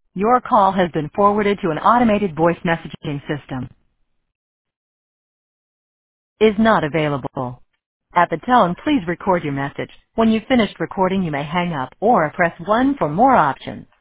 Your call has been forwarded to an automated voice messaging system. Is not available. At the tone, please record your message. When you've finished recording, you may hang up or press 1 for more options.